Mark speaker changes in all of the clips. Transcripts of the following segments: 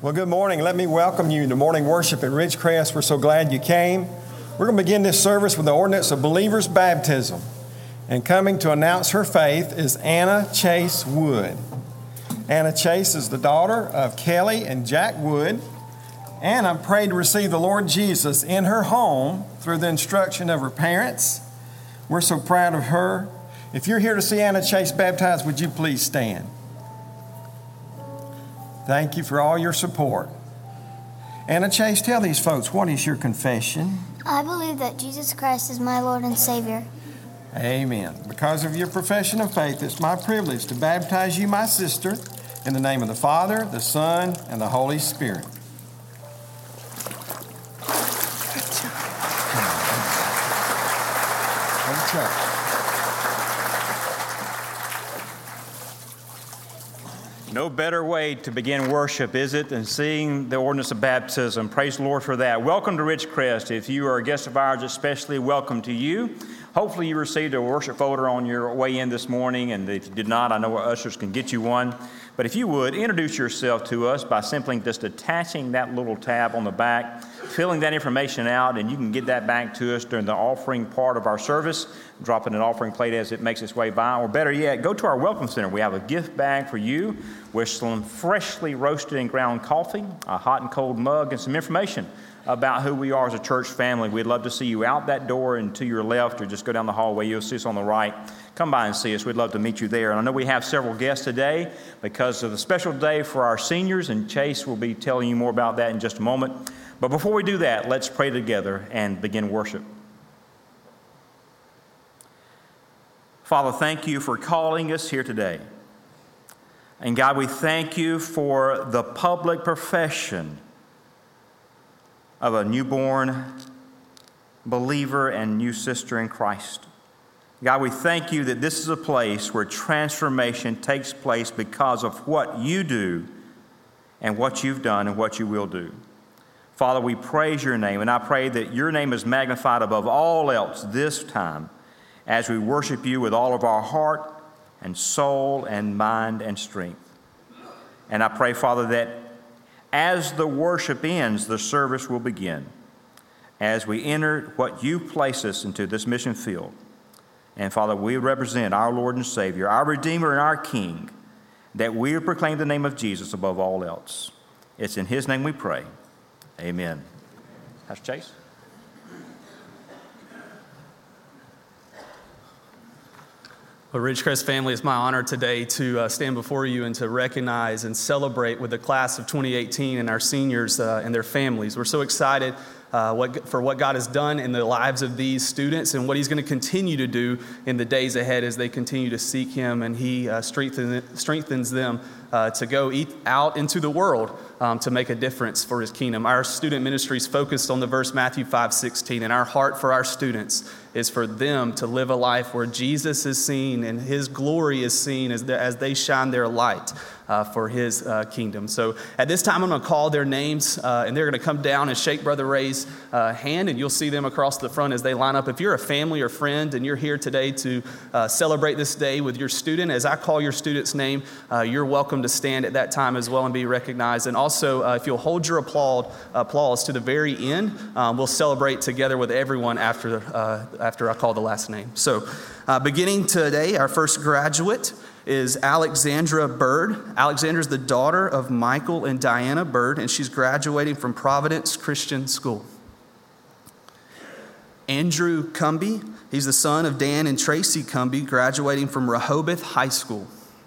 Speaker 1: Well, good morning. Let me welcome you to morning worship at Ridgecrest. We're so glad you came. We're going to begin this service with the ordinance of believers' baptism. And coming to announce her faith is Anna Chase Wood. Anna Chase is the daughter of Kelly and Jack Wood. Anna prayed to receive the Lord Jesus in her home through the instruction of her parents. We're so proud of her. If you're here to see Anna Chase baptized, would you please stand? Thank you for all your support. Anna Chase, tell these folks, what is your confession?
Speaker 2: I believe that Jesus Christ is my Lord and Savior.
Speaker 1: Amen. Because of your profession of faith, it's my privilege to baptize you, my sister, in the name of the Father, the Son, and the Holy Spirit.
Speaker 3: No better way to begin worship, is it, than seeing the ordinance of baptism. Praise the Lord for that. Welcome to Ridgecrest. If you are a guest of ours, especially welcome to you. Hopefully you received a worship folder on your way in this morning, and if you did not, I know our ushers can get you one. But if you would, introduce yourself to us by simply just attaching that little tab on the back, filling that information out, and you can get that back to us during the offering part of our service, dropping an offering plate as it makes its way by. Or better yet, go to our Welcome Center. We have a gift bag for you with some freshly roasted and ground coffee, a hot and cold mug, and some information about who we are as a church family. We'd love to see you out that door and to your left, or just go down the hallway. You'll see us on the right. Come by and see us. We'd love to meet you there. And I know we have several guests today because of the special day for our seniors, and Chase will be telling you more about that in just a moment. But before we do that, let's pray together and begin worship. Father, thank you for calling us here today. And God, we thank you for the public profession of a newborn believer and new sister in Christ. God, we thank you that this is a place where transformation takes place because of what you do and what you've done and what you will do. Father, we praise your name, and I pray that your name is magnified above all else this time as we worship you with all of our heart and soul and mind and strength. And I pray, Father, that as the worship ends, the service will begin as we enter what you place us into this mission field. And Father, we represent our Lord and Savior, our Redeemer and our King, that we proclaim the name of Jesus above all else. It's in his name we pray. Amen. Pastor Chase.
Speaker 4: Well, Ridgecrest family, it's my honor today to stand before you and to recognize and celebrate with the class of 2018 and our seniors and their families. We're so excited for what God has done in the lives of these students and what he's going to continue to do in the days ahead as they continue to seek him, and he strengthens them to go out into the world to make a difference for his kingdom. Our student ministry is focused on the verse Matthew 5:16, and our heart for our students is for them to live a life where Jesus is seen and his glory is seen as they shine their light for his kingdom. So at this time, I'm going to call their names, and they're going to come down and shake Brother Ray's hand, and you'll see them across the front as they line up. If you're a family or friend and you're here today to celebrate this day with your student, as I call your student's name, you're welcome to stand at that time as well and be recognized. And also, if you'll hold your applause to the very end, we'll celebrate together with everyone after I call the last name. So beginning today, our first graduate is Alexandra Bird. Alexandra is the daughter of Michael and Diana Bird, and she's graduating from Providence Christian School. Andrew Cumby, he's the son of Dan and Tracy Cumby, graduating from Rehoboth High School.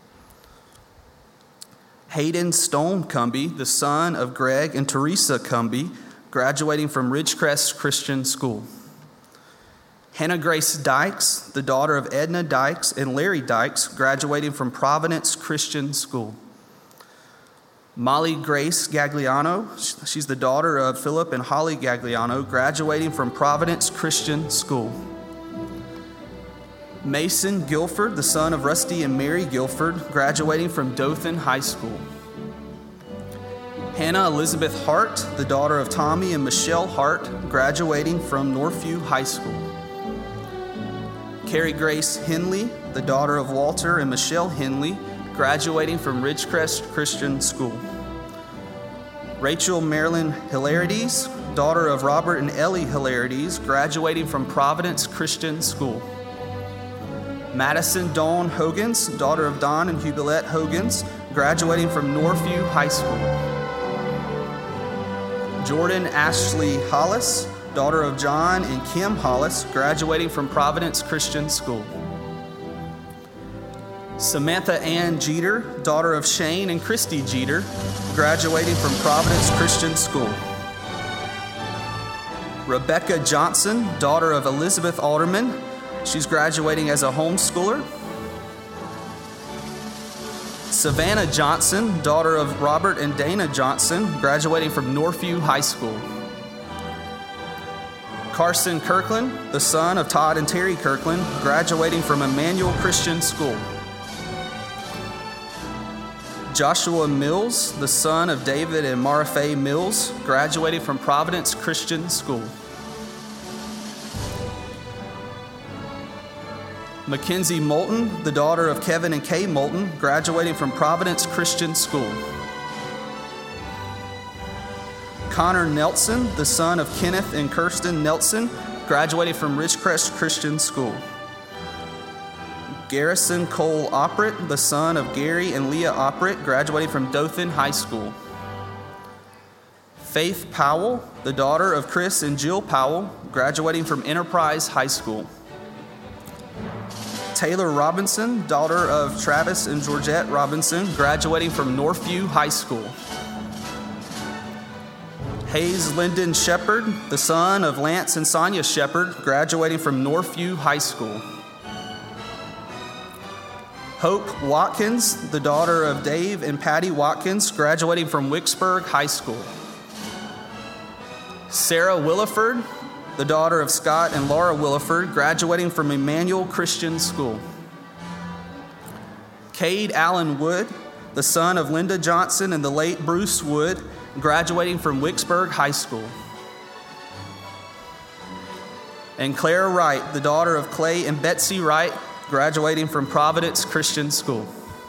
Speaker 4: Hayden Stone Cumby, the son of Greg and Teresa Cumby, graduating from Ridgecrest Christian School. Hannah Grace Dykes, the daughter of Edna Dykes and Larry Dykes, graduating from Providence Christian School. Molly Grace Gagliano, she's the daughter of Philip and Holly Gagliano, graduating from Providence Christian School. Mason Guilford, the son of Rusty and Mary Guilford, graduating from Dothan High School. Hannah Elizabeth Hart, the daughter of Tommy and Michelle Hart, graduating from Northview High School. Carrie Grace Henley, the daughter of Walter and Michelle Henley, graduating from Ridgecrest Christian School. Rachel Marilyn Hilarities, daughter of Robert and Ellie Hilarities, graduating from Providence Christian School. Madison Dawn Hogans, daughter of Don and Hubelette Hogans, graduating from Northview High School. Jordan Ashley Hollis, daughter of John and Kim Hollis, graduating from Providence Christian School. Samantha Ann Jeter, daughter of Shane and Christy Jeter, graduating from Providence Christian School. Rebecca Johnson, daughter of Elizabeth Alderman, she's graduating as a homeschooler. Savannah Johnson, daughter of Robert and Dana Johnson, graduating from Northview High School. Carson Kirkland, the son of Todd and Terry Kirkland, graduating from Emmanuel Christian School. Joshua Mills, the son of David and Mara Faye Mills, graduating from Providence Christian School. Mackenzie Moulton, the daughter of Kevin and Kay Moulton, graduating from Providence Christian School. Connor Nelson, the son of Kenneth and Kirsten Nelson, graduating from Ridgecrest Christian School. Garrison Cole Oppert, the son of Gary and Leah Oppert, graduating from Dothan High School. Faith Powell, the daughter of Chris and Jill Powell, graduating from Enterprise High School. Taylor Robinson, daughter of Travis and Georgette Robinson, graduating from Northview High School. Hayes Lyndon Shepard, the son of Lance and Sonia Shepard, graduating from Northview High School. Hope Watkins, the daughter of Dave and Patty Watkins, graduating from Wicksburg High School. Sarah Williford, the daughter of Scott and Laura Williford, graduating from Emmanuel Christian School. Cade Allen Wood, the son of Linda Johnson and the late Bruce Wood, graduating from Wicksburg High School. And Clara Wright, the daughter of Clay and Betsy Wright, graduating from Providence Christian School.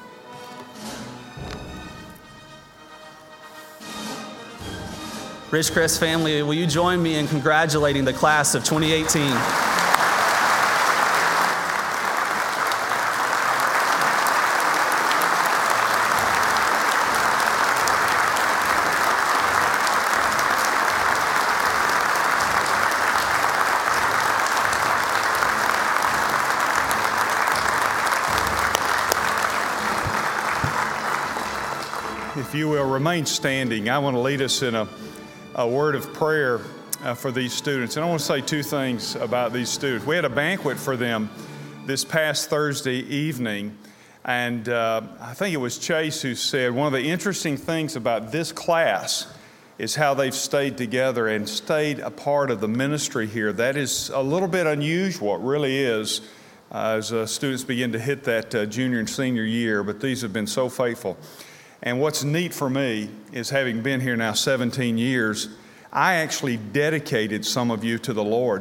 Speaker 4: Ridgecrest family, will you join me in congratulating the class of 2018?
Speaker 5: If you will remain standing, I want to lead us in a word of prayer for these students. And I want to say two things about these students. We had a banquet for them this past Thursday evening, and I think it was Chase who said one of the interesting things about this class is how they've stayed together and stayed a part of the ministry here. That is a little bit unusual, it really is, as students begin to hit that junior and senior year, but these have been so faithful. And what's neat for me is, having been here now 17 years, I actually dedicated some of you to the Lord.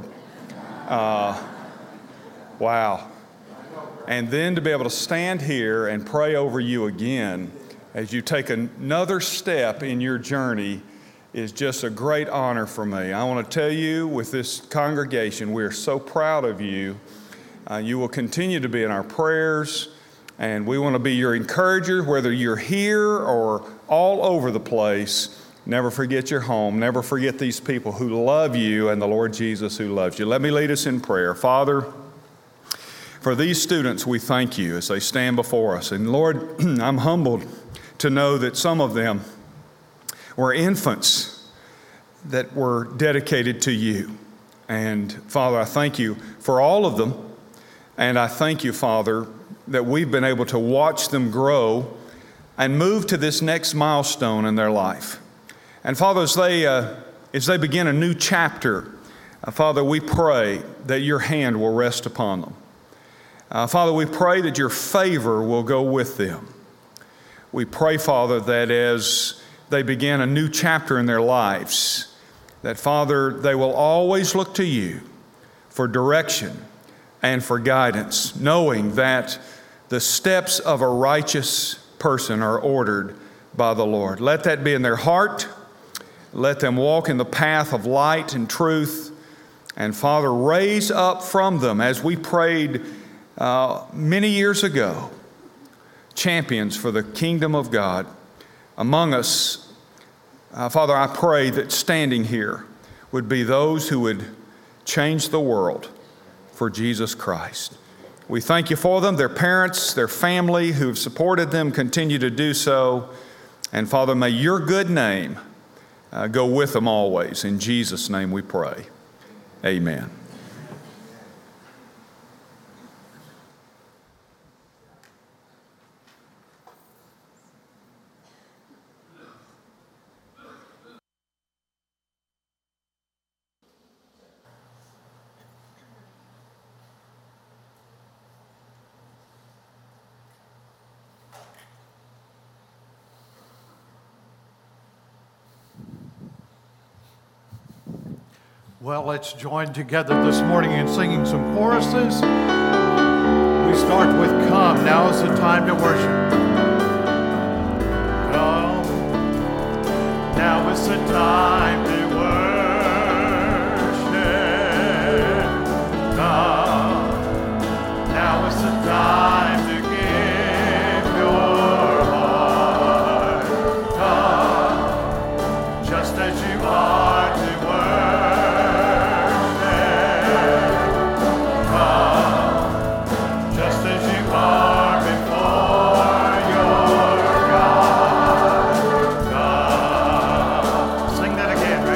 Speaker 5: Wow. And then to be able to stand here and pray over you again as you take another step in your journey is just a great honor for me. I want to tell you, with this congregation, we are so proud of you. You will continue to be in our prayers. And we want to be your encourager, whether you're here or all over the place. Never forget your home. Never forget these people who love you and the Lord Jesus who loves you. Let me lead us in prayer. Father, for these students, we thank you as they stand before us. And Lord, I'm humbled to know that some of them were infants that were dedicated to you. And Father, I thank you for all of them. And I thank you, Father, that we've been able to watch them grow and move to this next milestone in their life. And Father, as they begin a new chapter, Father, we pray that your hand will rest upon them. Father, we pray that your favor will go with them. We pray, Father, that as they begin a new chapter in their lives, that, Father, they will always look to you for direction and for guidance, knowing that the steps of a righteous person are ordered by the Lord. Let that be in their heart. Let them walk in the path of light and truth. And Father, raise up from them, as we prayed many years ago, champions for the kingdom of God among us. Father, I pray that standing here would be those who would change the world for Jesus Christ. We thank you for them, their parents, their family who have supported them, continue to do so. And Father, may your good name go with them always. In Jesus' name we pray. Amen.
Speaker 6: Well, let's join together this morning in singing some choruses. We start with Come, Now is the Time to Worship. Come, now is the time to worship. Come, now is the time to give your heart. Come, just as you are to Sing that again, right?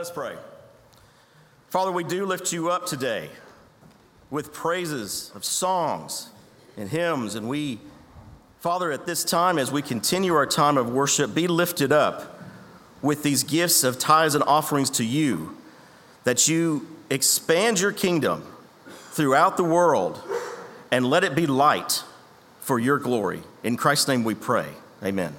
Speaker 3: Let us pray. Father, we do lift you up today with praises of songs and hymns. And we, Father, at this time, as we continue our time of worship, be lifted up with these gifts of tithes and offerings to you, that you expand your kingdom throughout the world and let it be light for your glory. In Christ's name we pray. Amen.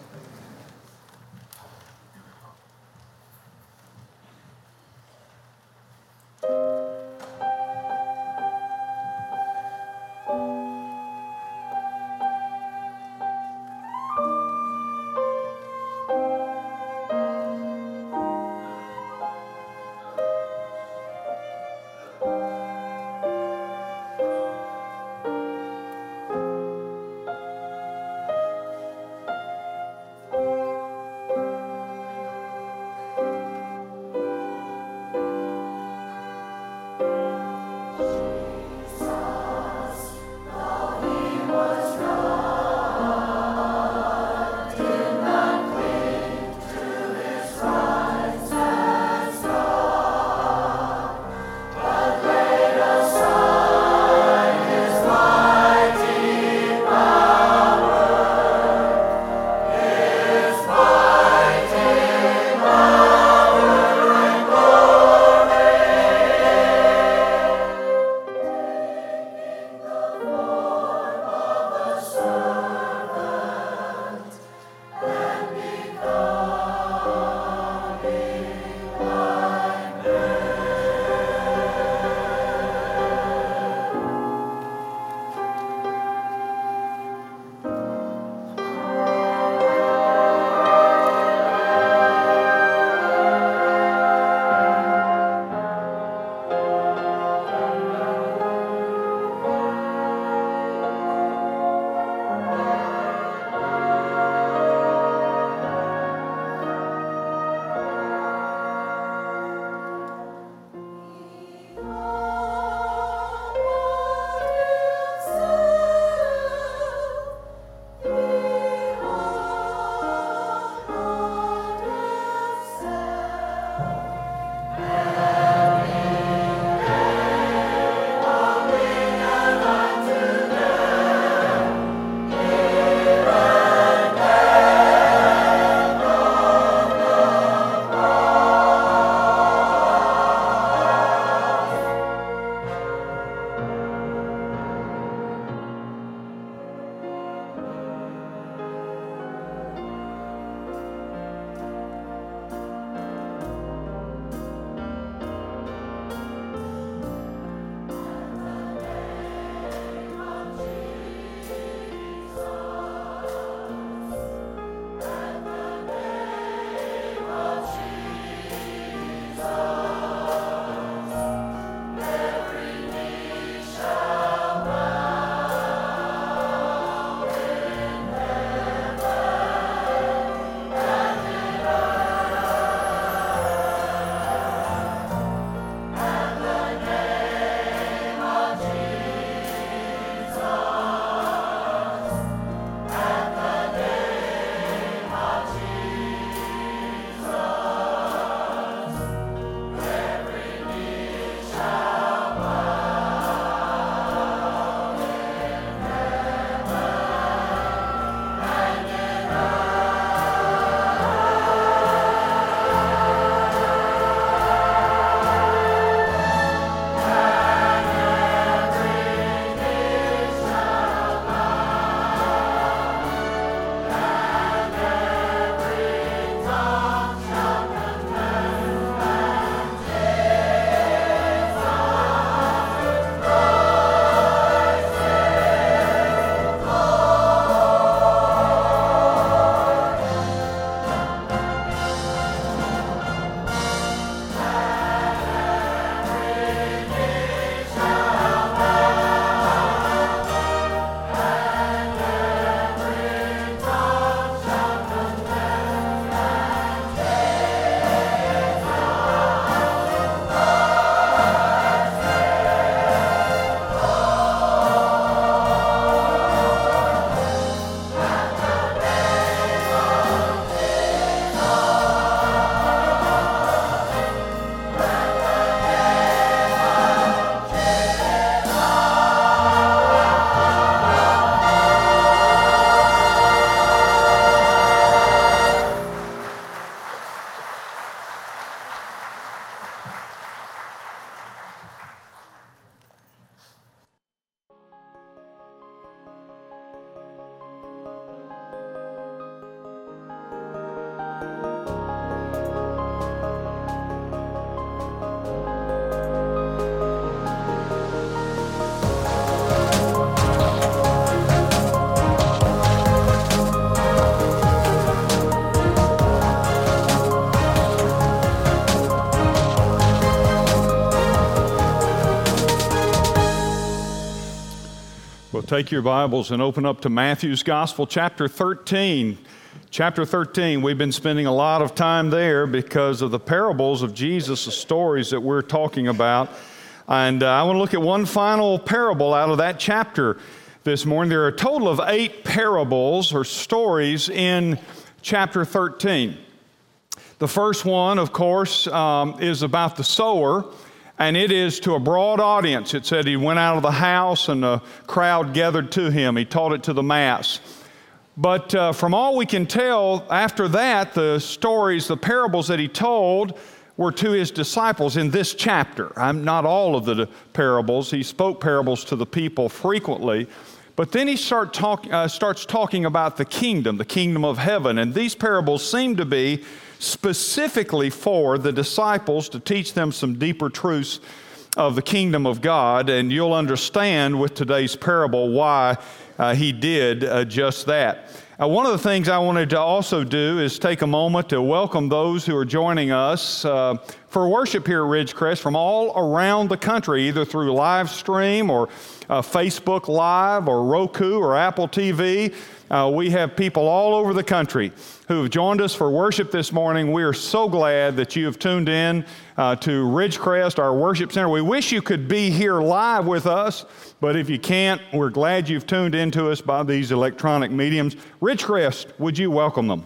Speaker 5: Take your Bibles and open up to Matthew's Gospel, chapter 13. Chapter 13, we've been spending a lot of time there because of the parables of Jesus, the stories that we're talking about. And I want to look at one final parable out of that chapter this morning. There are a total of 8 parables or stories in chapter 13. The first one, of course, is about the sower. And it is to a broad audience. It said he went out of the house and a crowd gathered to him. He taught it to the mass. But from all we can tell, after that, the stories, the parables that he told were to his disciples in this chapter. Not all of the parables. He spoke parables to the people frequently. But then he starts talking about the kingdom of heaven. And these parables seem to be specifically for the disciples to teach them some deeper truths of the kingdom of God. And you'll understand with today's parable why he did just that. One of the things I wanted to also do is take a moment to welcome those who are joining us for worship here at Ridgecrest from all around the country, either through live stream or Facebook Live or Roku or Apple TV. We have people all over the country who have joined us for worship this morning. We are so glad that you have tuned in to Ridgecrest, our worship center. We wish you could be here live with us, but if you can't, we're glad you've tuned in to us by these electronic mediums. Ridgecrest, would you welcome them?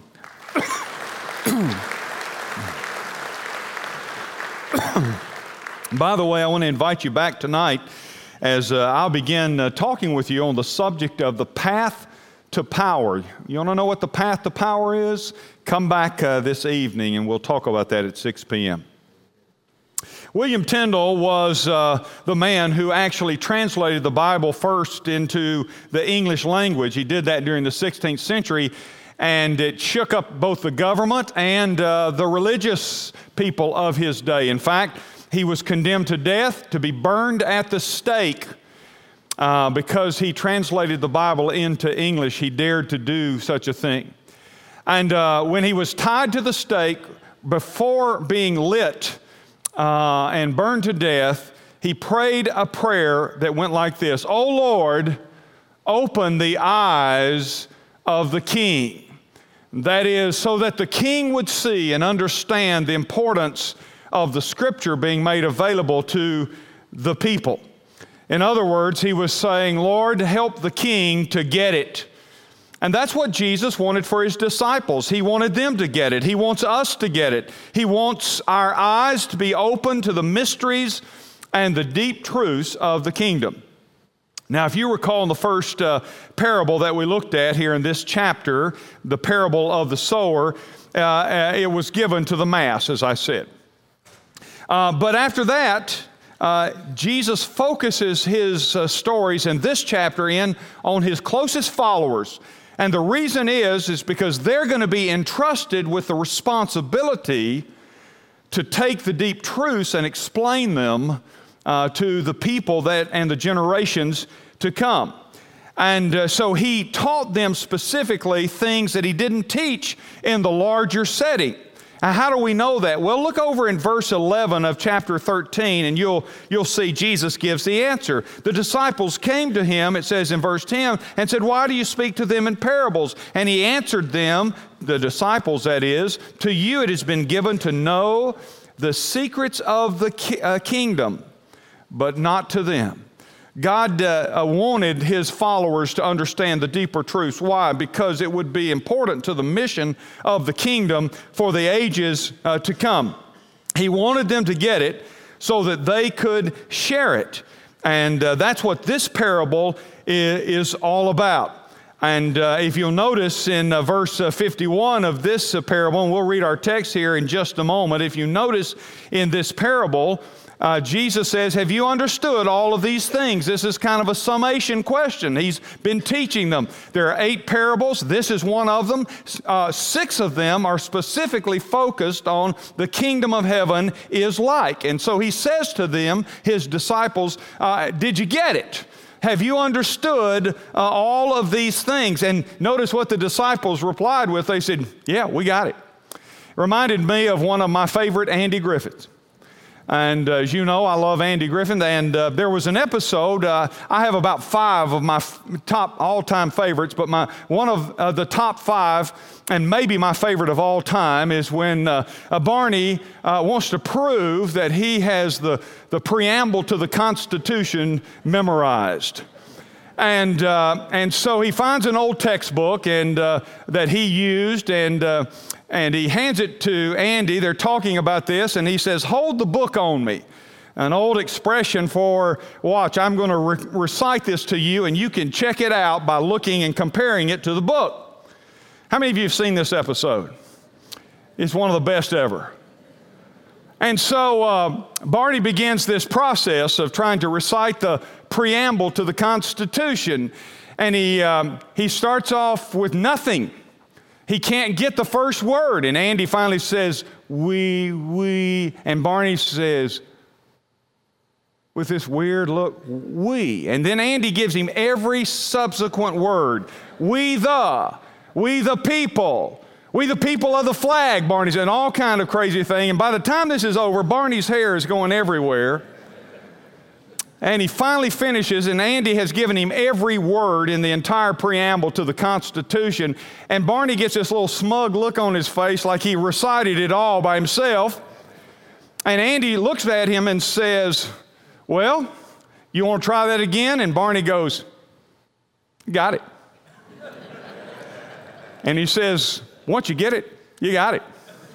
Speaker 5: By the way, I want to invite you back tonight as I'll begin talking with you on the subject of the path to power. You want to know what the path to power is? Come back this evening and we'll talk about that at 6 p.m. William Tyndale was the man who actually translated the Bible first into the English language. He did that during the 16th century, and it shook up both the government and the religious people of his day. In fact, he was condemned to death, to be burned at the stake, because he translated the Bible into English. He dared to do such a thing. And when he was tied to the stake, before being lit and burned to death, he prayed a prayer that went like this: "O Lord, open the eyes of the king." That is, so that the king would see and understand the importance of the Scripture being made available to the people. In other words, he was saying, Lord, help the king to get it. And that's what Jesus wanted for his disciples. He wanted them to get it. He wants us to get it. He wants our eyes to be open to the mysteries and the deep truths of the kingdom. Now, if you recall in the first parable that we looked at here in this chapter, the parable of the sower, it was given to the mass, as I said. But after that, Jesus focuses his stories in this chapter on his closest followers. And the reason is because they're going to be entrusted with the responsibility to take the deep truths and explain them to the people and the generations to come. And so he taught them specifically things that he didn't teach in the larger setting. Now, how do we know that? Well, look over in verse 11 of chapter 13, and you'll see Jesus gives the answer. The disciples came to him, it says in verse 10, and said, "Why do you speak to them in parables?" And he answered them, the disciples that is, "To you it has been given to know the secrets of the kingdom, but not to them." God wanted his followers to understand the deeper truths. Why? Because it would be important to the mission of the kingdom for the ages to come. He wanted them to get it so that they could share it. And that's what this parable is all about. And if you'll notice in verse 51 of this parable, and we'll read our text here in just a moment, if you notice in this parable, Jesus says, "Have you understood all of these things?" This is kind of a summation question. He's been teaching them. There are 8 parables. This is one of them. 6 of them are specifically focused on the kingdom of heaven is like. And so he says to them, his disciples, did you get it? Have you understood all of these things? And notice what the disciples replied with. They said, yeah, we got it. Reminded me of one of my favorite Andy Griffiths. And as you know, I love Andy Griffin. And there was an episode, I have about 5 of my top all-time favorites, but one of the top 5, and maybe my favorite of all time, is when Barney wants to prove that he has the preamble to the Constitution memorized. And so he finds an old textbook that he used, and he hands it to Andy. They're talking about this, and he says, "Hold the book on me." An old expression for, watch, I'm going to recite this to you, and you can check it out by looking and comparing it to the book. How many of you have seen this episode? It's one of the best ever. And so Barney begins this process of trying to recite the preamble to the Constitution, and he starts off with nothing. He can't get the first word, and Andy finally says, we, and Barney says, with this weird look, we. And then Andy gives him every subsequent word. We the people. We the people of the flag, Barney said, all kind of crazy thing. And by the time this is over, Barney's hair is going everywhere. And he finally finishes, and Andy has given him every word in the entire preamble to the Constitution. And Barney gets this little smug look on his face like he recited it all by himself. And Andy looks at him and says, "Well, you want to try that again?" And Barney goes, "Got it." And he says, "Once you get it, you got it."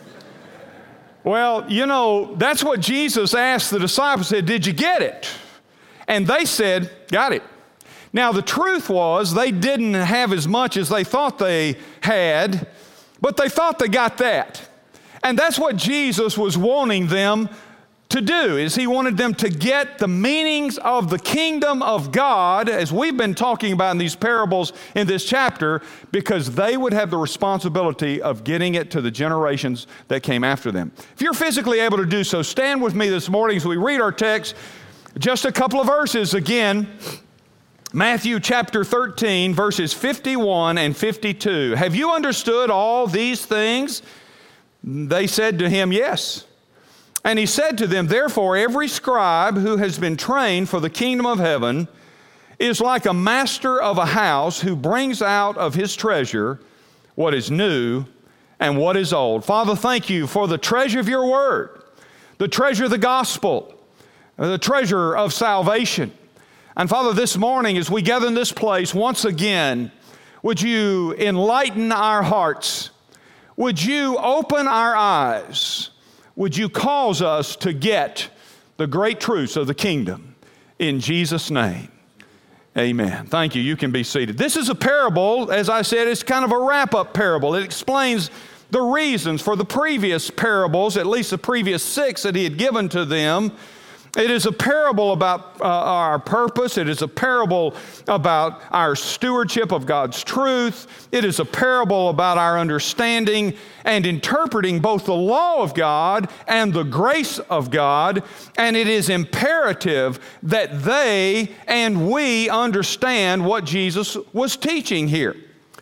Speaker 5: Well, you know, that's what Jesus asked the disciples. Said, "Did you get it?" And they said, "Got it." Now, the truth was they didn't have as much as they thought they had, but they thought they got that. And that's what Jesus was wanting them to do, is he wanted them to get the meanings of the kingdom of God, as we've been talking about in these parables in this chapter, because they would have the responsibility of getting it to the generations that came after them. If you're physically able to do so, stand with me this morning as we read our text. Just a couple of verses again. Matthew chapter 13, verses 51 and 52. "Have you understood all these things?" They said to him, "Yes." And he said to them, "Therefore, every scribe who has been trained for the kingdom of heaven is like a master of a house who brings out of his treasure what is new and what is old." Father, thank you for the treasure of your word, the treasure of the gospel, the treasure of salvation. And Father, this morning as we gather in this place once again, would you enlighten our hearts? Would you open our eyes? Would you cause us to get the great truths of the kingdom? In Jesus' name, amen. Thank you. You can be seated. This is a parable. As I said, it's kind of a wrap-up parable. It explains the reasons for the previous parables, at least the previous 6 that he had given to them. It is a parable about our purpose. It is a parable about our stewardship of God's truth. It is a parable about our understanding and interpreting both the law of God and the grace of God. And it is imperative that they and we understand what Jesus was teaching here.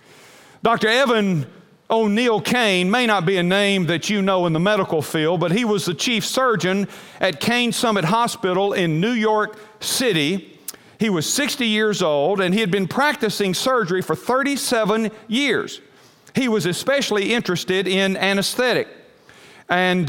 Speaker 5: Dr. Evan O'Neill Kane may not be a name that you know in the medical field, but he was the chief surgeon at Kane Summit Hospital in New York City. He was 60 years old, and he had been practicing surgery for 37 years. He was especially interested in anesthetic. And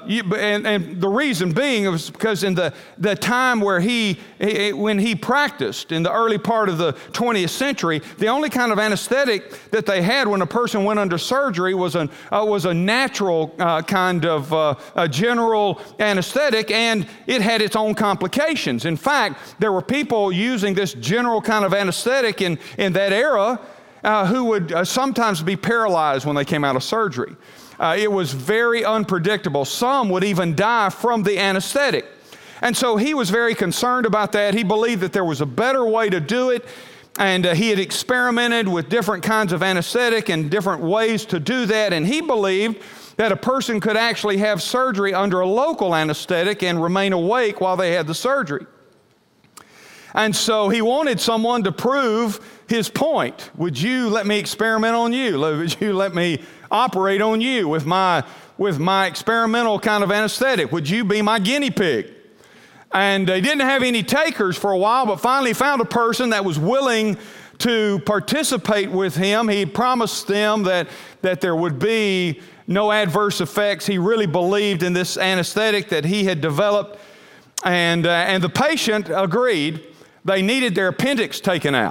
Speaker 5: the reason being was because in the time where when he practiced in the early part of the 20th century, the only kind of anesthetic that they had when a person went under surgery was a natural kind of a general anesthetic, and it had its own complications. In fact, there were people using this general kind of anesthetic in that era who would sometimes be paralyzed when they came out of surgery. It was very unpredictable. Some would even die from the anesthetic. And so he was very concerned about that. He believed that there was a better way to do it. And he had experimented with different kinds of anesthetic and different ways to do that. And he believed that a person could actually have surgery under a local anesthetic and remain awake while they had the surgery. And so he wanted someone to prove his point. Would you let me experiment on you? Would you let me operate on you with my experimental kind of anesthetic? Would you be my guinea pig? And they didn't have any takers for a while, but finally found a person that was willing to participate with him. He promised them that there would be no adverse effects. He really believed in this anesthetic that he had developed. And the patient agreed. They needed their appendix taken out.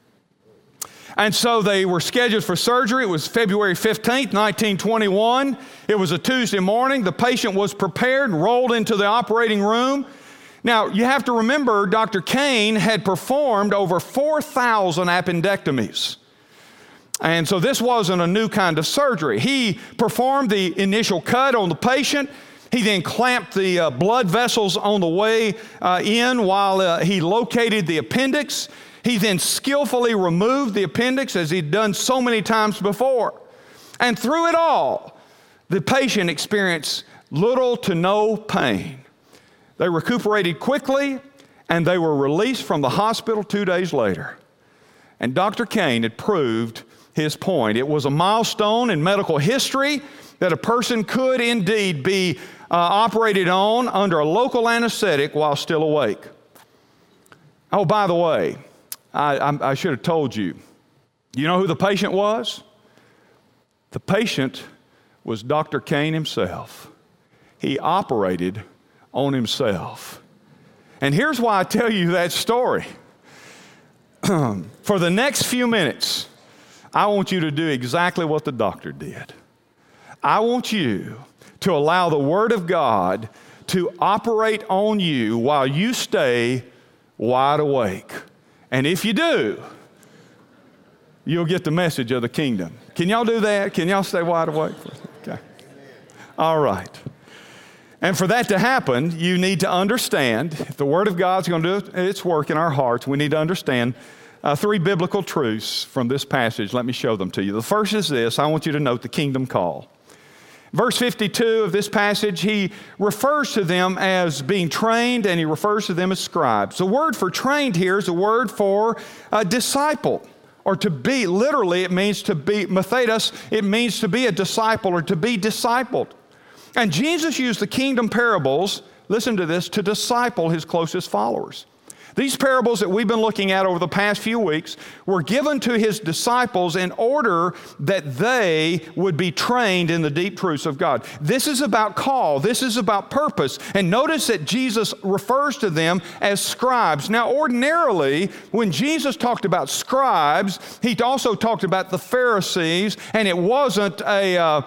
Speaker 5: And so they were scheduled for surgery. It was February 15th, 1921. It was a Tuesday morning. The patient was prepared and rolled into the operating room. Now, you have to remember, Dr. Kane had performed over 4,000 appendectomies. And so this wasn't a new kind of surgery. He performed the initial cut on the patient. He then clamped the blood vessels on the way in while he located the appendix. He then skillfully removed the appendix as he'd done so many times before. And through it all, the patient experienced little to no pain. They recuperated quickly, and they were released from the hospital 2 days later. And Dr. Kane had proved his point. It was a milestone in medical history that a person could indeed be operated on under a local anesthetic while still awake. Oh, by the way, I should have told you. You know who the patient was? The patient was Dr. Kane himself. He operated on himself. And here's why I tell you that story. For the next few minutes, I want you to do exactly what the doctor did. I want you to allow the Word of God to operate on you while you stay wide awake. And if you do, you'll get the message of the kingdom. Can y'all do that? Can y'all stay wide awake? Okay. All right. And for that to happen, you need to understand, if the Word of God's going to do its work in our hearts, we need to understand 3 biblical truths from this passage. Let me show them to you. The first is this. I want you to note the kingdom call. Verse 52 of this passage, he refers to them as being trained, and he refers to them as scribes. The word for trained here is a word for a disciple, or to be. Literally, it means to be, mathetos, it means to be a disciple or to be discipled. And Jesus used the kingdom parables, listen to this, to disciple his closest followers. These parables that we've been looking at over the past few weeks were given to his disciples in order that they would be trained in the deep truths of God. This is about call. This is about purpose. And notice that Jesus refers to them as scribes. Now, ordinarily, when Jesus talked about scribes, he also talked about the Pharisees, and it wasn't a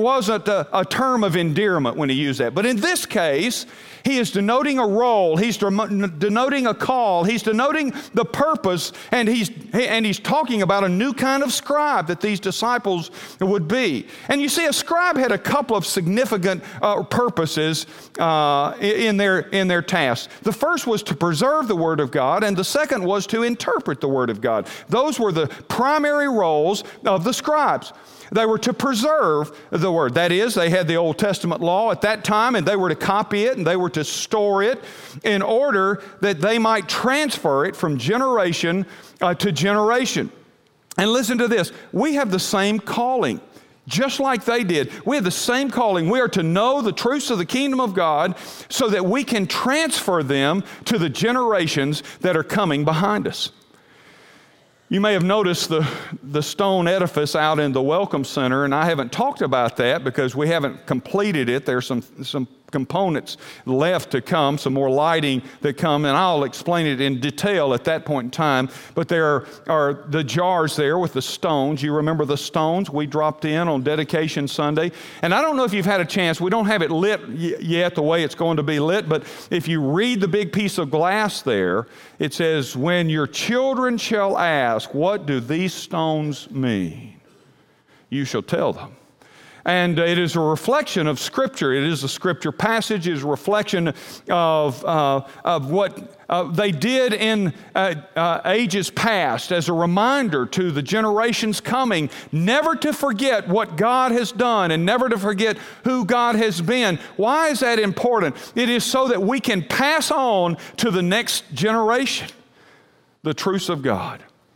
Speaker 5: term of endearment when he used that. But in this case, he is denoting a role. He's denoting a call. He's denoting the purpose, and he's talking about a new kind of scribe that these disciples would be. And you see, a scribe had a couple of significant purposes in their task. The first was to preserve the Word of God, and the second was to interpret the Word of God. Those were the primary roles of the scribes. They were to preserve the Word. That is, they had the Old Testament law at that time, and they were to copy it, and they were to store it in order that they might transfer it from generation to generation. And listen to this. We have the same calling, just like they did. We have the same calling. We are to know the truths of the kingdom of God so that we can transfer them to the generations that are coming behind us. You may have noticed the stone edifice out in the Welcome Center, and I haven't talked about that because we haven't completed it. There's some components left to come, some more lighting that come, and I'll explain it in detail at that point in time. But there are the jars there with the stones. You remember the stones we dropped in on Dedication Sunday? And I don't know if you've had a chance. We don't have it lit yet the way it's going to be lit, but if you read the big piece of glass there, it says, "When your children shall ask, what do these stones mean? You shall tell them." And it is a reflection of Scripture. It is a Scripture passage. It is a reflection of what they did in ages past as a reminder to the generations coming, never to forget what God has done and never to forget who God has been. Why is that important? It is so that we can pass on to the next generation the truths of God.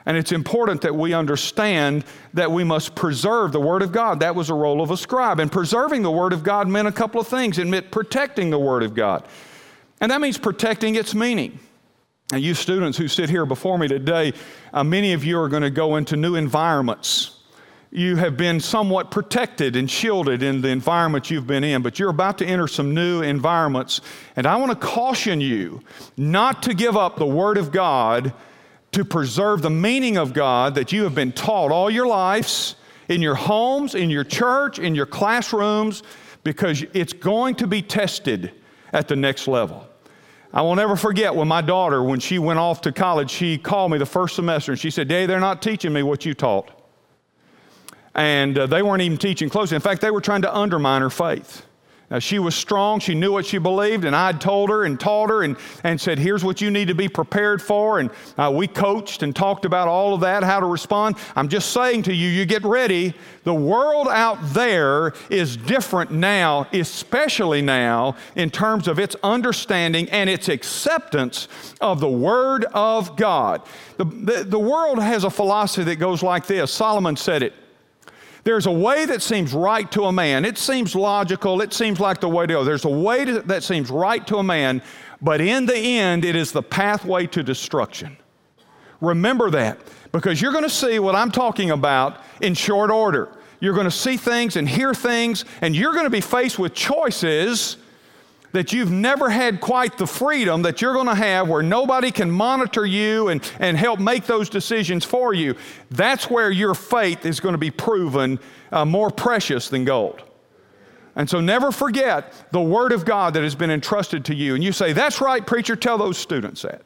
Speaker 5: And it's important that we understand that we must preserve the Word of God. That was a role of a scribe. And preserving the Word of God meant a couple of things. It meant protecting the Word of God. And that means protecting its meaning. And you students who sit here before me today, many of you are going to go into new environments. You have been somewhat protected and shielded in the environment you've been in, but you're about to enter some new environments. And I want to caution you not to give up the Word of God to preserve the meaning of God that you have been taught all your lives, in your homes, in your church, in your classrooms, because it's going to be tested at the next level. I will never forget when my daughter, when she went off to college, she called me the first semester and she said, "Daddy, they're not teaching me what you taught." And they weren't even teaching closely. In fact, they were trying to undermine her faith. Now, she was strong. She knew what she believed, and I'd told her and taught her and said, here's what you need to be prepared for. And we coached and talked about all of that, how to respond. I'm just saying to you, you get ready. The world out there is different now, especially now, in terms of its understanding and its acceptance of the Word of God. The world has a philosophy that goes like this. Solomon said it. There's a way that seems right to a man. It seems logical. It seems like the way to go. There's a way that seems right to a man, but in the end, it is the pathway to destruction. Remember that, because you're going to see what I'm talking about in short order. You're going to see things and hear things, and you're going to be faced with choices that you've never had quite the freedom that you're going to have, where nobody can monitor you and help make those decisions for you. That's where your faith is going to be proven more precious than gold. And so never forget the Word of God that has been entrusted to you. And you say, "That's right, preacher, tell those students that."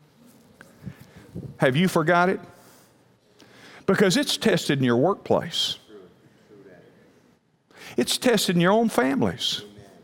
Speaker 5: Have you forgot it? Because it's tested in your workplace. It's tested in your own families.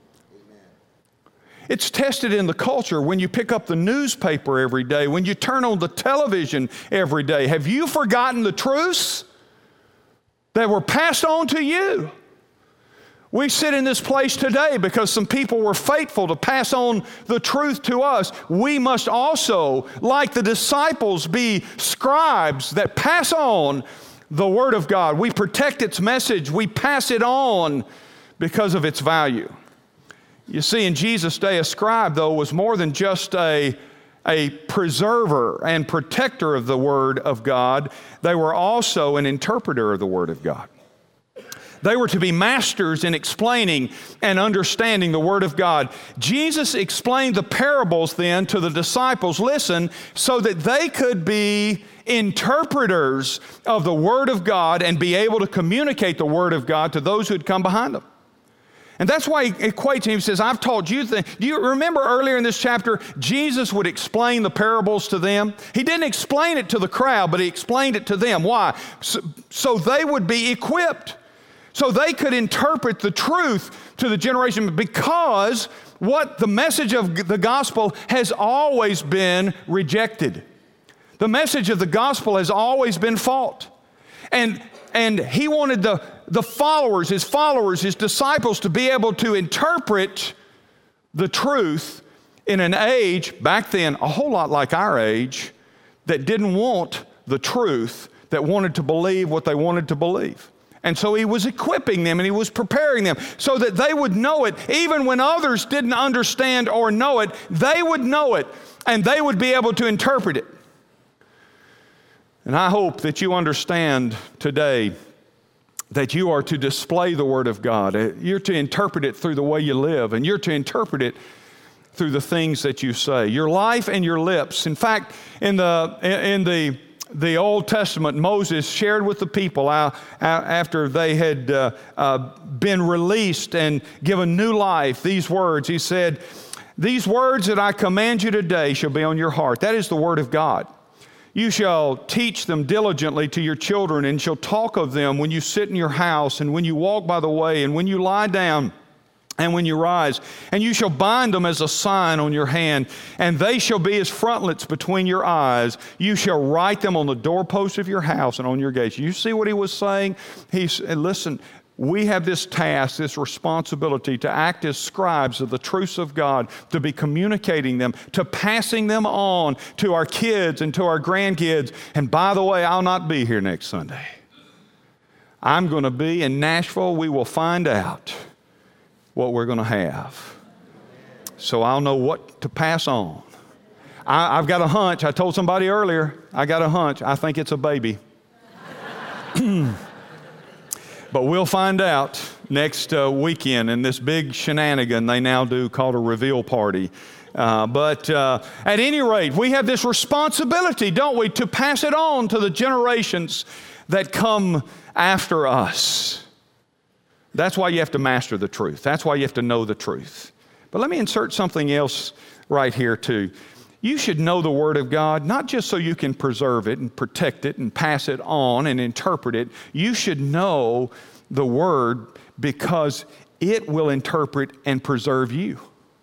Speaker 5: It's tested in the culture when you pick up the newspaper every day, when you turn on the television every day. Have you forgotten the truths that were passed on to you? We sit in this place today because some people were faithful to pass on the truth to us. We must also, like the disciples, be scribes that pass on the Word of God. We protect its message. We pass it on because of its value. You see, in Jesus' day, a scribe, though, was more than just a preserver and protector of the Word of God. They were also an interpreter of the Word of God. They were to be masters in explaining and understanding the Word of God. Jesus explained the parables then to the disciples, listen, so that they could be interpreters of the Word of God and be able to communicate the Word of God to those who had come behind them. And that's why he equates him. He says, I've taught you things. Do you remember earlier in this chapter, Jesus would explain the parables to them? He didn't explain it to the crowd, but he explained it to them. Why? So they would be equipped. So they could interpret the truth to the generation, because what the message of the gospel has always been rejected. The message of the gospel has always been fought. And he wanted the followers, his disciples, to be able to interpret the truth in an age, back then, a whole lot like our age, that didn't want the truth, that wanted to believe what they wanted to believe. And so he was equipping them and he was preparing them so that they would know it. Even when others didn't understand or know it, they would know it and they would be able to interpret it. And I hope that you understand today that you are to display the Word of God. You're to interpret it through the way you live, and you're to interpret it through the things that you say. Your life and your lips. In fact, in the Old Testament, Moses shared with the people after they had been released and given new life these words. He said, "These words that I command you today shall be on your heart." That is the Word of God. "You shall teach them diligently to your children, and shall talk of them when you sit in your house, and when you walk by the way, and when you lie down, and when you rise. And you shall bind them as a sign on your hand, and they shall be as frontlets between your eyes. You shall write them on the doorposts of your house and on your gates." You see what he was saying? Listen, we have this task, this responsibility to act as scribes of the truths of God, to be communicating them, to passing them on to our kids and to our grandkids. And by the way, I'll not be here next Sunday. I'm going to be in Nashville. We will find out what we're going to have. So I'll know what to pass on. I've got a hunch. I told somebody earlier, I got a hunch. I think it's a baby. But we'll find out next weekend in this big shenanigan they now do called a reveal party. But at any rate, we have this responsibility, don't we, to pass it on to the generations that come after us. That's why you have to master the truth. That's why you have to know the truth. But let me insert something else right here too. You should know the Word of God, not just so you can preserve it and protect it and pass it on and interpret it. You should know the Word because it will interpret and preserve you.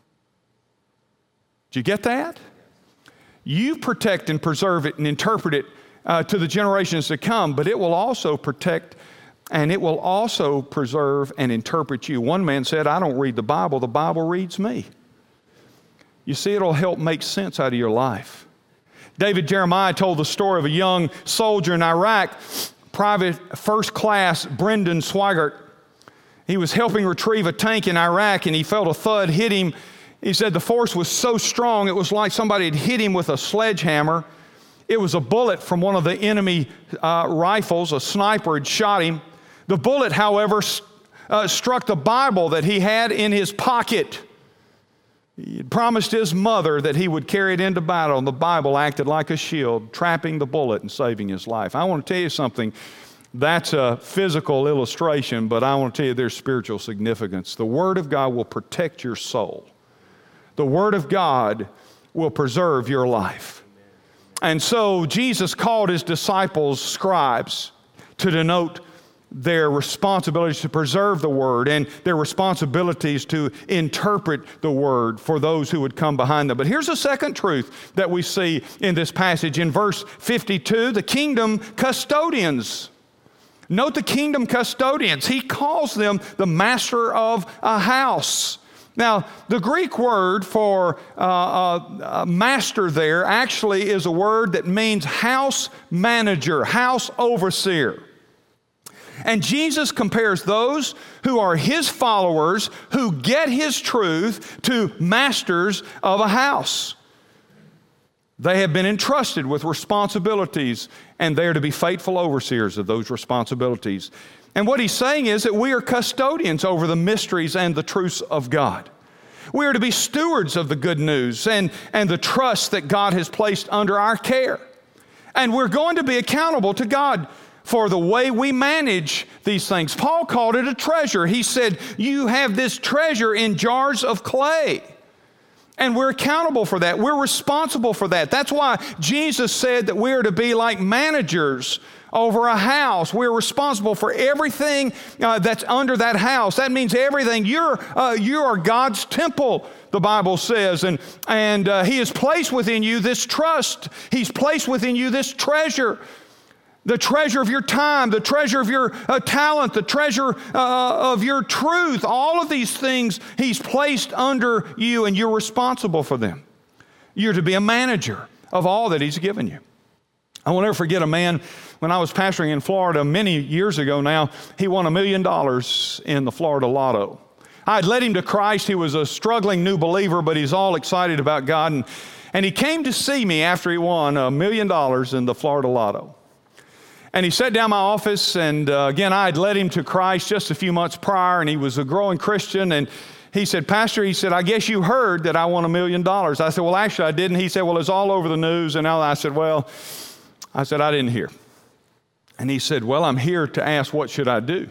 Speaker 5: Do you get that? You protect and preserve it and interpret it to the generations to come, but it will also protect and it will also preserve and interpret you. One man said, I don't read the Bible reads me. You see, it'll help make sense out of your life. David Jeremiah told the story of a young soldier in Iraq, Private First Class Brendan Swigert. He was helping retrieve a tank in Iraq and he felt a thud hit him. He said the force was so strong it was like somebody had hit him with a sledgehammer. It was a bullet from one of the enemy rifles. A sniper had shot him. The bullet, however, struck the Bible that he had in his pocket. He had promised his mother that he would carry it into battle, and the Bible acted like a shield, trapping the bullet and saving his life. I want to tell you something. That's a physical illustration, but I want to tell you there's spiritual significance. The Word of God will protect your soul. The Word of God will preserve your life. And so Jesus called his disciples scribes to denote their responsibilities to preserve the Word and their responsibilities to interpret the Word for those who would come behind them. But here's a second truth that we see in this passage. In verse 52, the kingdom custodians. Note the kingdom custodians. He calls them the master of a house. Now, the Greek word for master there actually is a word that means house manager, house overseer. And Jesus compares those who are his followers, who get his truth, to masters of a house. They have been entrusted with responsibilities, and they are to be faithful overseers of those responsibilities. And what he's saying is that we are custodians over the mysteries and the truths of God. We are to be stewards of the good news and the trust that God has placed under our care. And we're going to be accountable to God for the way we manage these things. Paul called it a treasure. He said, you have this treasure in jars of clay. And we're accountable for that. We're responsible for that. That's why Jesus said that we're to be like managers over a house. We're responsible for everything that's under that house. That means everything. You are God's temple, the Bible says. And he has placed within you this trust. He's placed within you this treasure. The treasure of your time, the treasure of your talent, the treasure of your truth. All of these things he's placed under you, and you're responsible for them. You're to be a manager of all that he's given you. I will never forget a man, when I was pastoring in Florida many years ago now, he won $1 million in the Florida Lotto. I had led him to Christ. He was a struggling new believer, but he's all excited about God. And he came to see me after he won $1 million in the Florida Lotto. And he sat down in my office, and again, I had led him to Christ just a few months prior, and he was a growing Christian. And he said, Pastor, he said, I guess you heard that I won $1 million. I said, well, actually, I didn't. He said, well, it's all over the news. And I said, I didn't hear. And he said, well, I'm here to ask, what should I do?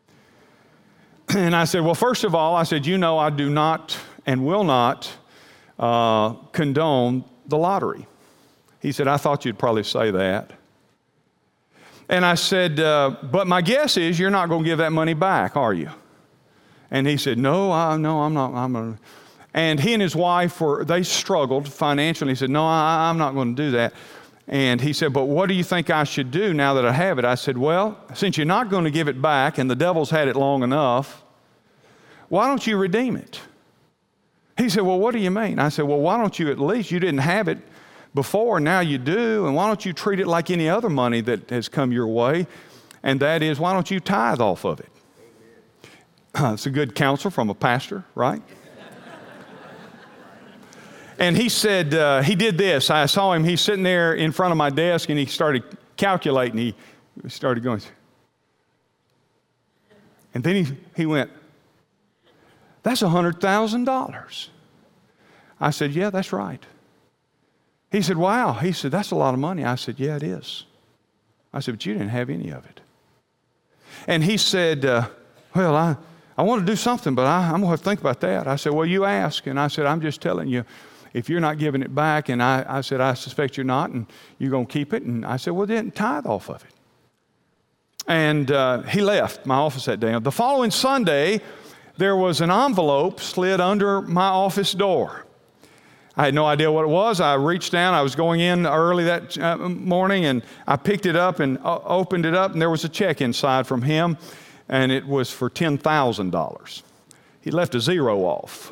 Speaker 5: And I said, well, first of all, I said, I do not and will not condone the lottery. He said, I thought you'd probably say that. And I said, but my guess is you're not going to give that money back, are you? And he said, no, I'm not. And he and his wife, they struggled financially. He said, no, I'm not going to do that. And he said, but what do you think I should do now that I have it? I said, well, since you're not going to give it back and the devil's had it long enough, why don't you redeem it? He said, well, what do you mean? I said, well, why don't you at least, you didn't have it before, now you do, and why don't you treat it like any other money that has come your way? And that is, why don't you tithe off of it? It's a good counsel from a pastor, right? And he said, he did this. I saw him, he's sitting there in front of my desk, and he started calculating. He started going, and then he went, that's $100,000. I said, yeah, that's right. He said, wow. He said, that's a lot of money. I said, yeah, it is. I said, but you didn't have any of it. And he said, well, I want to do something, but I'm going to have to think about that. I said, well, you ask. And I said, I'm just telling you, if you're not giving it back, and I said, I suspect you're not, and you're going to keep it. And I said, well, then tithe off of it. And he left my office that day. The following Sunday, there was an envelope slid under my office door. I had no idea what it was. I reached down. I was going in early that morning, and I picked it up and opened it up, and there was a check inside from him, and it was for $10,000. He left a zero off.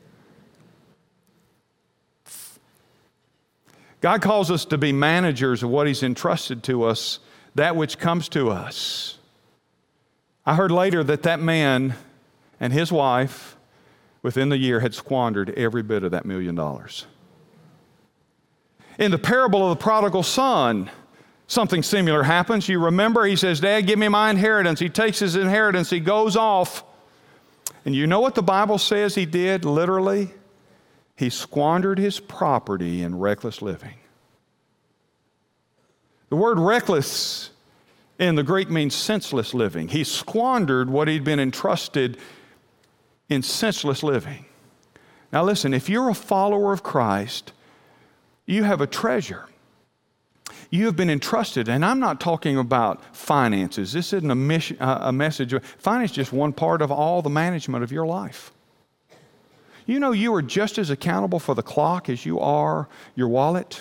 Speaker 5: God calls us to be managers of what He's entrusted to us, that which comes to us. I heard later that man and his wife, within the year, had squandered every bit of that $1 million. In the parable of the prodigal son, something similar happens. You remember, he says, Dad, give me my inheritance. He takes his inheritance. He goes off. And you know what the Bible says he did, literally? He squandered his property in reckless living. The word reckless in the Greek means senseless living. He squandered what he'd been entrusted in senseless living. Now listen, if you're a follower of Christ, you have a treasure. You have been entrusted, and I'm not talking about finances. This isn't a message. Finance is just one part of all the management of your life. You know you are just as accountable for the clock as you are your wallet.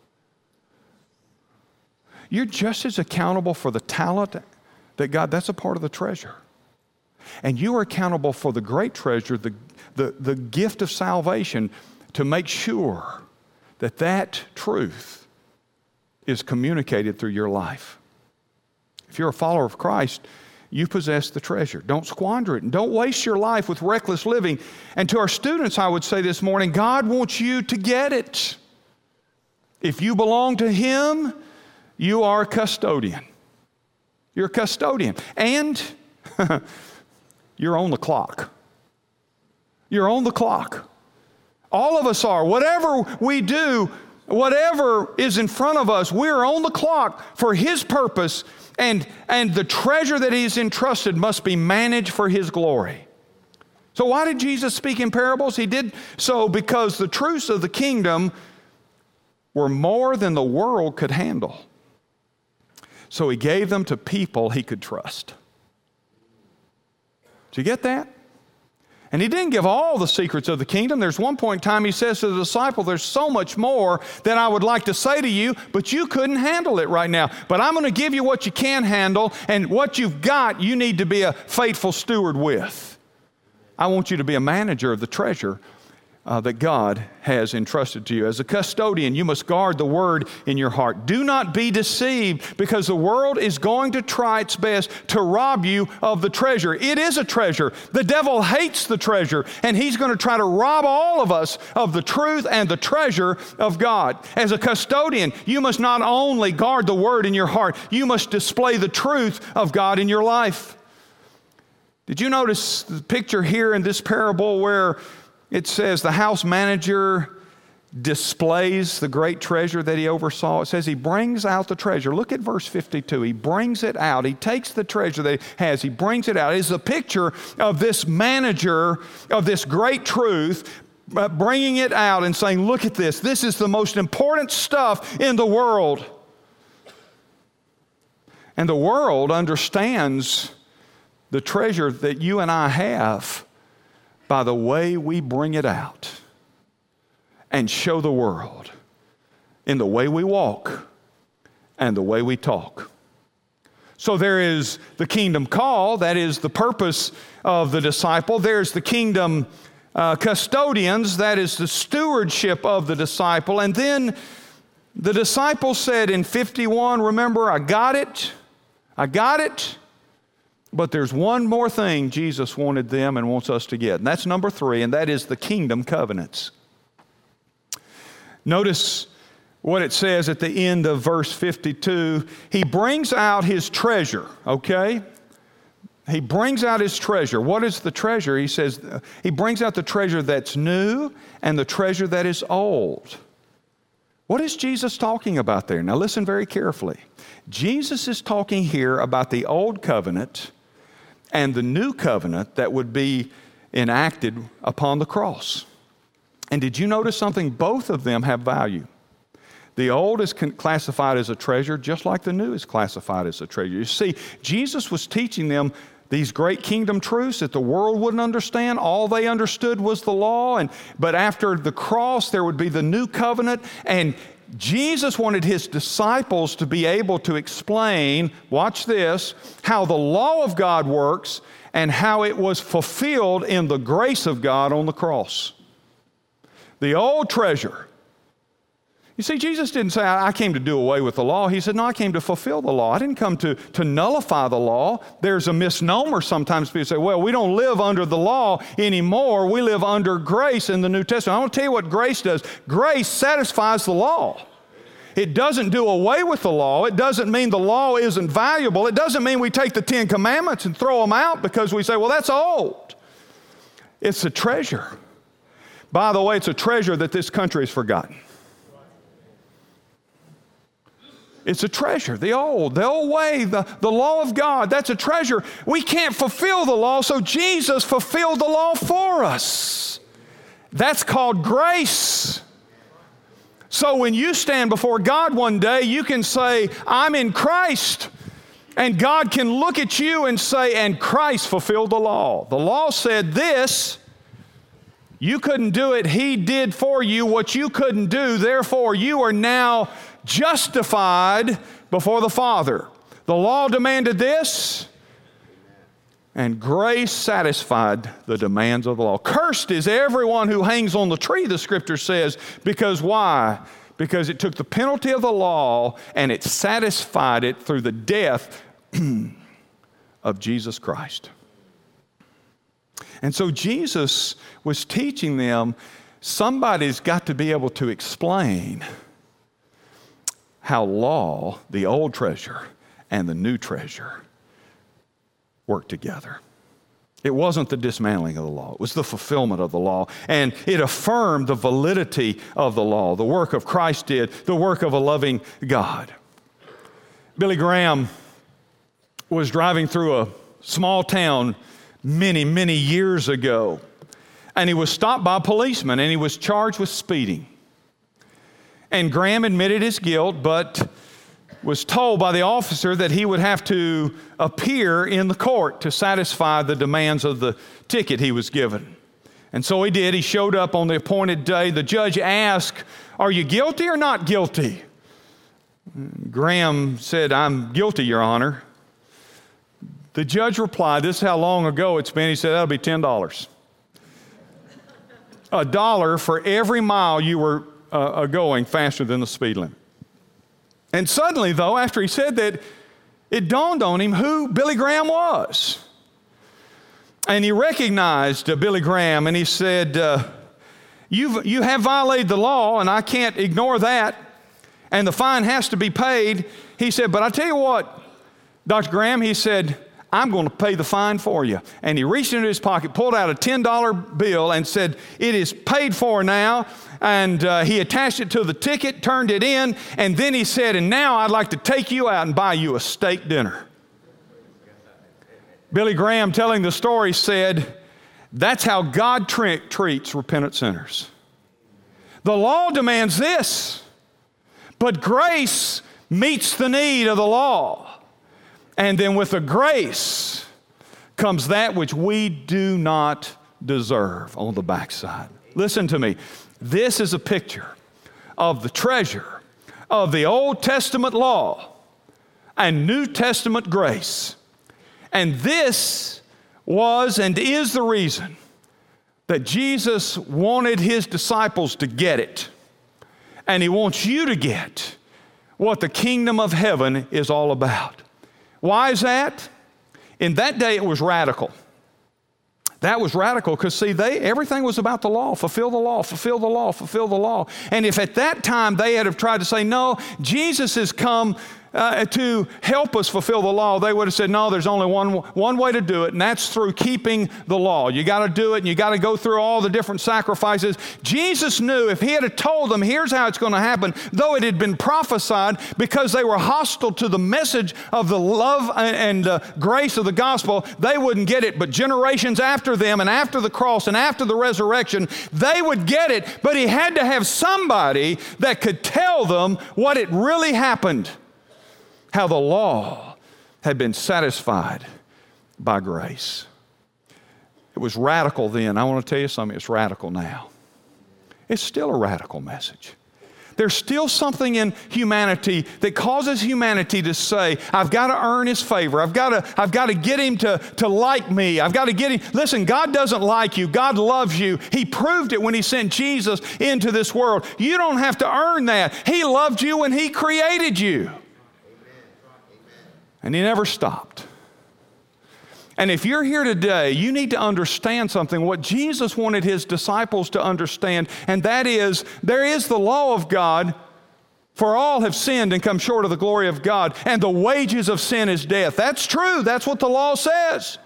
Speaker 5: You're just as accountable for the talent that God, that's a part of the treasure. And you are accountable for the great treasure, the gift of salvation, to make sure that that truth is communicated through your life. If you're a follower of Christ, you possess the treasure. Don't squander it, and don't waste your life with reckless living. And to our students, I would say this morning, God wants you to get it. If you belong to Him, you are a custodian. You're a custodian. And you're on the clock. You're on the clock. All of us are. Whatever we do, whatever is in front of us, we're on the clock for His purpose, and the treasure that He's entrusted must be managed for His glory. So why did Jesus speak in parables? He did so because the truths of the kingdom were more than the world could handle. So He gave them to people He could trust. Did you get that? And He didn't give all the secrets of the kingdom. There's one point in time He says to the disciple, there's so much more that I would like to say to you, but you couldn't handle it right now. But I'm going to give you what you can handle, and what you've got, you need to be a faithful steward with. I want you to be a manager of the treasure that God has entrusted to you. As a custodian, you must guard the word in your heart. Do not be deceived, because the world is going to try its best to rob you of the treasure. It is a treasure. The devil hates the treasure, and he's going to try to rob all of us of the truth and the treasure of God. As a custodian, you must not only guard the word in your heart, you must display the truth of God in your life. Did you notice the picture here in this parable where it says the house manager displays the great treasure that he oversaw? It says he brings out the treasure. Look at verse 52. He brings it out. He takes the treasure that he has. He brings it out. It is a picture of this manager of this great truth bringing it out and saying, look at this. This is the most important stuff in the world. And the world understands the treasure that you and I have by the way we bring it out and show the world in the way we walk, and the way we talk. So there is the kingdom call, that is the purpose of the disciple. There's the kingdom custodians, that is the stewardship of the disciple. And then the disciple said in 51, remember, I got it. But there's one more thing Jesus wanted them and wants us to get. And that's number 3, and that is the kingdom covenants. Notice what it says at the end of verse 52. He brings out his treasure, okay? He brings out his treasure. What is the treasure? He says he brings out the treasure that's new and the treasure that is old. What is Jesus talking about there? Now listen very carefully. Jesus is talking here about the old covenant and the new covenant that would be enacted upon the cross. And did you notice something? Both of them have value. The old is classified as a treasure, just like the new is classified as a treasure. You see, Jesus was teaching them these great kingdom truths that the world wouldn't understand. All they understood was the law. But after the cross, there would be the new covenant. And Jesus wanted his disciples to be able to explain, watch this, how the law of God works and how it was fulfilled in the grace of God on the cross. The old treasure. You see, Jesus didn't say, I came to do away with the law. He said, no, I came to fulfill the law. I didn't come to nullify the law. There's a misnomer sometimes. People say, well, we don't live under the law anymore. We live under grace in the New Testament. I want to tell you what grace does. Grace satisfies the law. It doesn't do away with the law. It doesn't mean the law isn't valuable. It doesn't mean we take the 10 Commandments and throw them out because we say, well, that's old. It's a treasure. By the way, it's a treasure that this country has forgotten. It's a treasure, the old way, the law of God, that's a treasure. We can't fulfill the law, so Jesus fulfilled the law for us. That's called grace. So when you stand before God one day, you can say, I'm in Christ. And God can look at you and say, and Christ fulfilled the law. The law said this. You couldn't do it. He did for you what you couldn't do. Therefore, you are now justified before the Father. The law demanded this, and grace satisfied the demands of the law. Cursed is everyone who hangs on the tree, the Scripture says. Because why? Because it took the penalty of the law and it satisfied it through the death of Jesus Christ. And so Jesus was teaching them, somebody's got to be able to explain how law, the old treasure, and the new treasure work together. It wasn't the dismantling of the law. It was the fulfillment of the law. And it affirmed the validity of the law. The work of Christ did, the work of a loving God. Billy Graham was driving through a small town many, many years ago. And he was stopped by a policeman and he was charged with speeding. And Graham admitted his guilt, but was told by the officer that he would have to appear in the court to satisfy the demands of the ticket he was given. And so he did. He showed up on the appointed day. The judge asked, are you guilty or not guilty? Graham said, I'm guilty, Your Honor. The judge replied, this is how long ago it's been. He said, that'll be $10. $1 for every mile you were going faster than the speed limit. And suddenly, though, after he said that, it dawned on him who Billy Graham was. And he recognized Billy Graham, and he said, you have violated the law, and I can't ignore that, and the fine has to be paid. He said, but I tell you what, Dr. Graham, he said, I'm going to pay the fine for you. And he reached into his pocket, pulled out a $10 bill and said, it is paid for now. And he attached it to the ticket, turned it in, and then he said, and now I'd like to take you out and buy you a steak dinner. Billy Graham, telling the story, said, that's how God treats repentant sinners. The law demands this, but grace meets the need of the law. And then with the grace comes that which we do not deserve on the backside. Listen to me. This is a picture of the treasure of the Old Testament law and New Testament grace. And this was and is the reason that Jesus wanted his disciples to get it. And he wants you to get what the kingdom of heaven is all about. Why is that? In that day, it was radical. That was radical because, see, everything was about the law. Fulfill the law, fulfill the law, fulfill the law. And if at that time they had have tried to say, no, Jesus has come to help us fulfill the law, they would have said, no, there's only one way to do it, and that's through keeping the law. You got to do it, and you got to go through all the different sacrifices. Jesus knew if he had told them, here's how it's going to happen, though it had been prophesied, because they were hostile to the message of the love and grace of the gospel, they wouldn't get it. But generations after them, and after the cross, and after the resurrection, they would get it. But he had to have somebody that could tell them what it really happened. How the law had been satisfied by grace. It was radical then. I want to tell you something, it's radical now. It's still a radical message. There's still something in humanity that causes humanity to say, I've got to earn his favor. I've got to get him to like me. I've got to get him. Listen, God doesn't like you. God loves you. He proved it when he sent Jesus into this world. You don't have to earn that. He loved you when he created you. And he never stopped. And if you're here today, you need to understand something, what Jesus wanted his disciples to understand, and that is, there is the law of God, for all have sinned and come short of the glory of God, and the wages of sin is death. That's true. That's what the law says.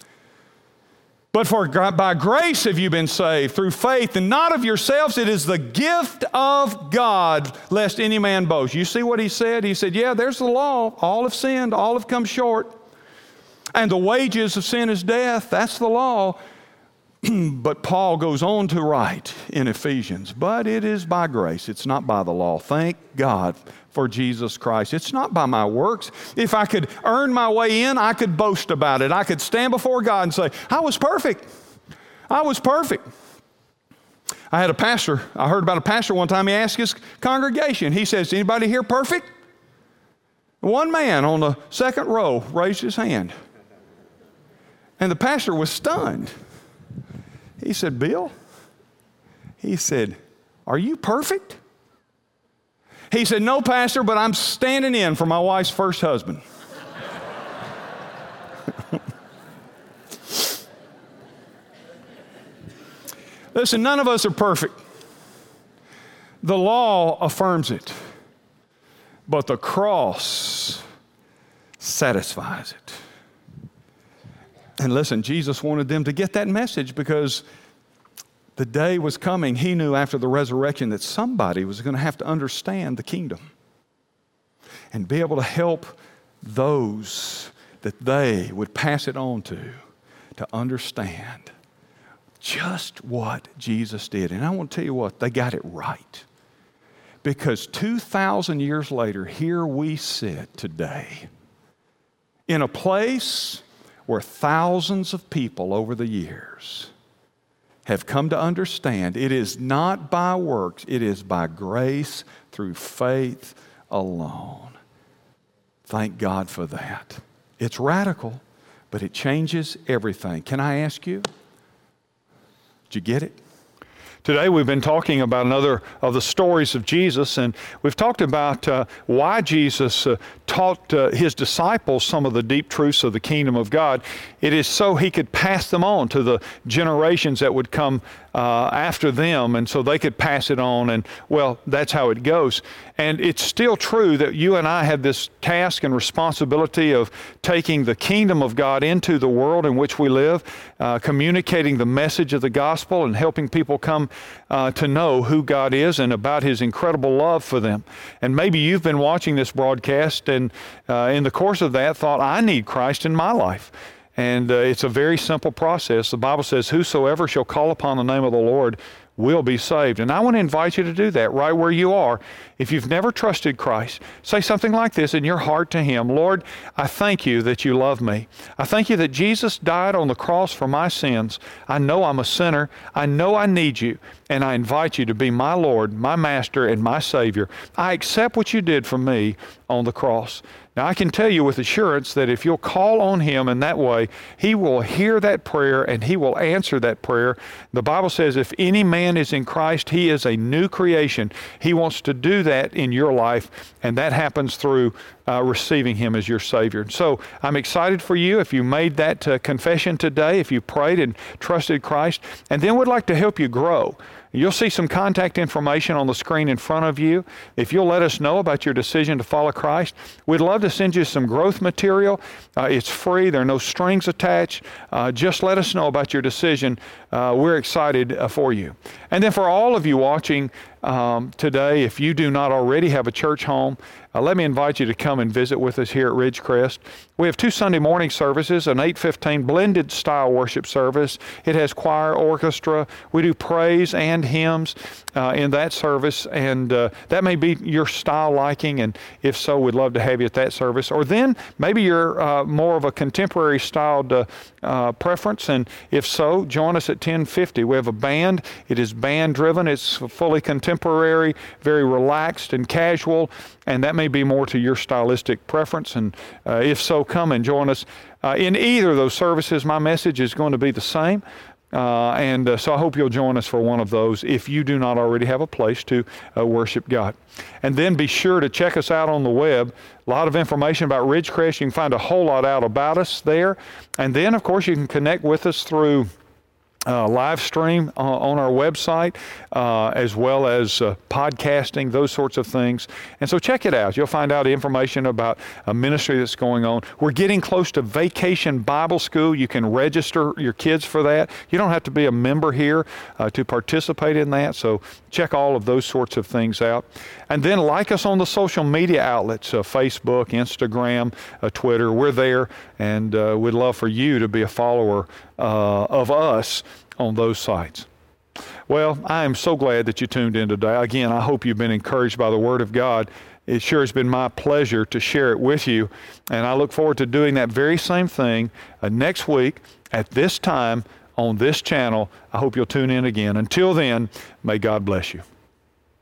Speaker 5: But by grace have you been saved through faith, and not of yourselves. It is the gift of God, lest any man boast. You see what he said? He said, yeah, there's the law. All have sinned. All have come short. And the wages of sin is death. That's the law. But Paul goes on to write in Ephesians, but it is by grace. It's not by the law. Thank God for Jesus Christ. It's not by my works. If I could earn my way in, I could boast about it. I could stand before God and say, I was perfect. I was perfect. I had a pastor. I heard about a pastor one time. He asked his congregation. He says, anybody here perfect? One man on the second row raised his hand. And the pastor was stunned. He said, Bill, he said, are you perfect? He said, no, Pastor, but I'm standing in for my wife's first husband. Listen, none of us are perfect. The law affirms it, but the cross satisfies it. And listen, Jesus wanted them to get that message because the day was coming. He knew after the resurrection that somebody was going to have to understand the kingdom and be able to help those that they would pass it on to understand just what Jesus did. And I want to tell you what, they got it right. Because 2,000 years later, here we sit today in a place where thousands of people over the years have come to understand it is not by works, it is by grace through faith alone. Thank God for that. It's radical, but it changes everything. Can I ask you, did you get it? Today we've been talking about another of the stories of Jesus, and we've talked about why Jesus taught his disciples some of the deep truths of the kingdom of God. It is so he could pass them on to the generations that would come after them, and so they could pass it on, and well, that's how it goes. And it's still true that you and I have this task and responsibility of taking the kingdom of God into the world in which we live, communicating the message of the gospel and helping people come to know who God is and about his incredible love for them. And maybe you've been watching this broadcast and in the course of that thought, I need Christ in my life. And it's a very simple process. The Bible says, whosoever shall call upon the name of the Lord will be saved. And I want to invite you to do that right where you are. If you've never trusted Christ, say something like this in your heart to Him. Lord, I thank you that you love me. I thank you that Jesus died on the cross for my sins. I know I'm a sinner. I know I need you. And I invite you to be my Lord, my Master, and my Savior. I accept what you did for me on the cross. Now, I can tell you with assurance that if you'll call on Him in that way, He will hear that prayer and He will answer that prayer. The Bible says if any man is in Christ, he is a new creation. He wants to do that in your life, and that happens through receiving Him as your Savior. So I'm excited for you if you made that confession today, if you prayed and trusted Christ, and then would like to help you grow. You'll see some contact information on the screen in front of you. If you'll let us know about your decision to follow Christ, we'd love to send you some growth material. It's free. There are no strings attached. Just let us know about your decision. We're excited for you. And then for all of you watching today, if you do not already have a church home, let me invite you to come and visit with us here at Ridgecrest. We have 2 Sunday morning services, an 8:15 blended style worship service. It has choir, orchestra. We do praise and hymns in that service, and that may be your style liking, and if so, we'd love to have you at that service. Or then maybe you're more of a contemporary styled preference, and if so, join us at 10:50. We have a band. It is band driven. It's fully contemporary, very relaxed and casual, and that may be more to your stylistic preference. And if so, come and join us. In either of those services, my message is going to be the same. So I hope you'll join us for one of those if you do not already have a place to worship God. And then be sure to check us out on the web. A lot of information about Ridgecrest. You can find a whole lot out about us there. And then, of course, you can connect with us through live stream on our website, as well as podcasting, those sorts of things. And so check it out. You'll find out information about a ministry that's going on. We're getting close to Vacation Bible School. You can register your kids for that. You don't have to be a member here to participate in that. So check all of those sorts of things out. And then like us on the social media outlets, Facebook, Instagram, Twitter. We're there, and we'd love for you to be a follower of us on those sites. Well, I am so glad that you tuned in today. Again, I hope you've been encouraged by the Word of God. It sure has been my pleasure to share it with you, and I look forward to doing that very same thing next week at this time on this channel. I hope you'll tune in again. Until then, may God bless you.